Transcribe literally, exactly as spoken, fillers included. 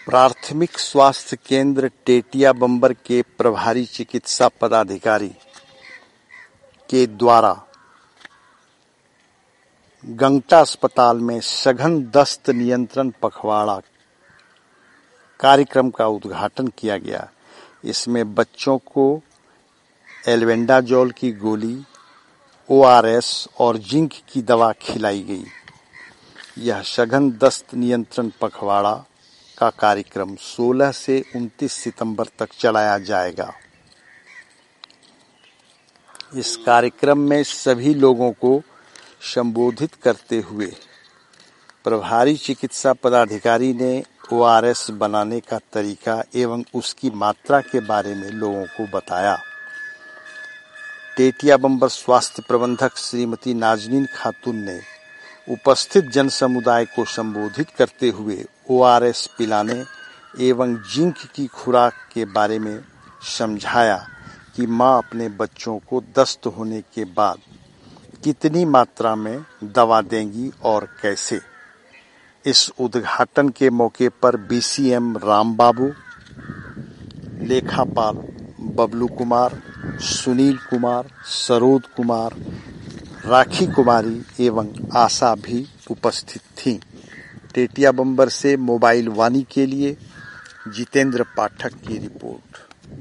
प्राथमिक स्वास्थ्य केंद्र टेटिया बंबर के प्रभारी चिकित्सा पदाधिकारी के द्वारा गंगटा अस्पताल में सघन दस्त नियंत्रण पखवाड़ा कार्यक्रम का उद्घाटन किया गया। इसमें बच्चों को एल्बेंडाजोल की गोली, ओ आर एस और जिंक की दवा खिलाई गई। यह सघन दस्त नियंत्रण पखवाड़ा का कार्यक्रम सोलह से उनतीस सितंबर तक चलाया जाएगा। इस कार्यक्रम में सभी लोगों को संबोधित करते हुए प्रभारी चिकित्सा पदाधिकारी ने ओ आर एस बनाने का तरीका एवं उसकी मात्रा के बारे में लोगों को बताया। टेटिया बंबर स्वास्थ्य प्रबंधक श्रीमती नाजनीन खातून ने उपस्थित जन समुदाय को संबोधित करते हुए ओ आर एस पिलाने एवं जिंक की खुराक के बारे में समझाया कि मां अपने बच्चों को दस्त होने के बाद कितनी मात्रा में दवा देंगी और कैसे। इस उद्घाटन के मौके पर B C M Ram Babu, लेखापाल बबलू कुमार, सुनील कुमार, सरोद कुमार, राखी कुमारी एवं आशा भी उपस्थित थीं। टेटिया बंबर से मोबाइल वाणी के लिए जितेंद्र पाठक की रिपोर्ट।